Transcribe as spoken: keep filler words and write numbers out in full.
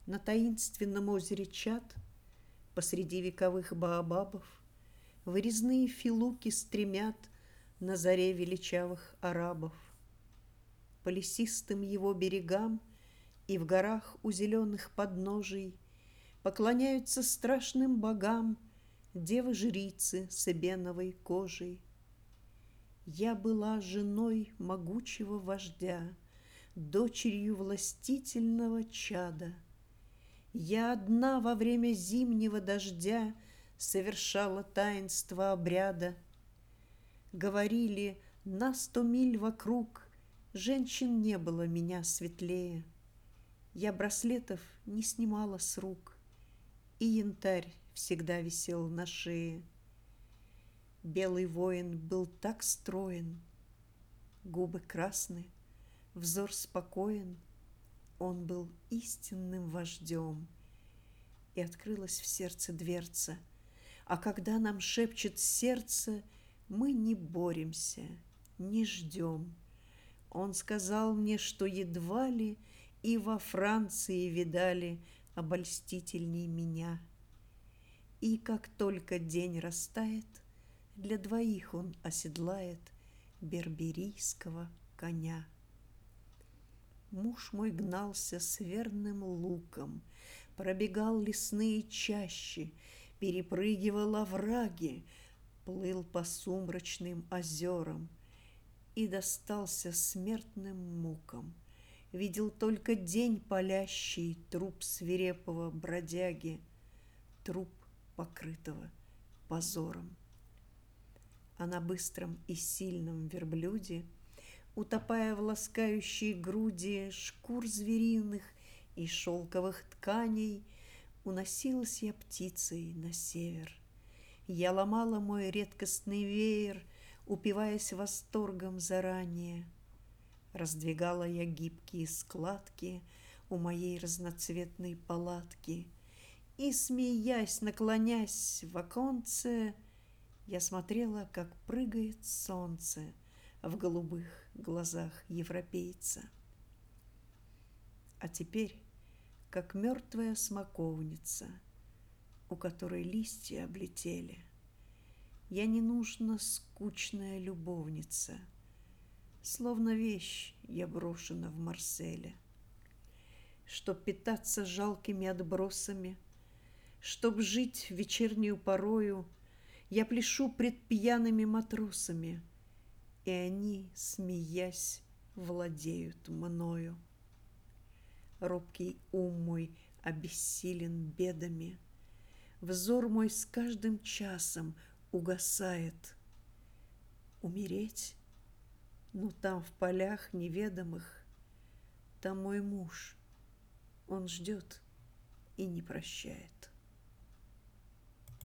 На таинственном озере Чад, посреди вековых баобабов, вырезные филуки стремят на заре величавых арабов. По лесистым его берегам и в горах у зеленых подножий поклоняются страшным богам девы-жрицы с эбеновой кожей. Я была женой могучего вождя, дочерью властительного чада. Я одна во время зимнего дождя совершала таинство обряда. Говорили, на сто миль вокруг женщин не было меня светлее. Я браслетов не снимала с рук, и янтарь всегда висел на шее. Белый воин был так строен, губы красны, взор спокоен. Он был истинным вождем, и открылась в сердце дверца. А когда нам шепчет сердце, мы не боремся, не ждем. Он сказал мне, что едва ли и во Франции видали обольстительней меня. И как только день растает, для двоих он оседлает берберийского коня. Муж мой гнался с верным луком, пробегал лесные чащи, перепрыгивал овраги, плыл по сумрачным озерам и достался смертным мукам. Видел только день палящий труп свирепого бродяги, труп, покрытого позором. А на быстром и сильном верблюде, утопая в ласкающей груди шкур звериных и шелковых тканей, уносилась я птицей на север. Я ломала мой редкостный веер, упиваясь восторгом заранее. Раздвигала я гибкие складки у моей разноцветной палатки, и, смеясь, наклонясь в оконце, я смотрела, как прыгает солнце в голубых глазах европейца. А теперь, как мертвая смоковница, у которой листья облетели, я ненужна скучная любовница, словно вещь я брошена в Марселе. Чтоб питаться жалкими отбросами, чтоб жить вечернюю порою, я пляшу пред пьяными матросами, и они, смеясь, владеют мною. Робкий ум мой обессилен бедами, взор мой с каждым часом угасает. Умереть? Ну, там, в полях неведомых, там мой муж, он ждет и не прощает.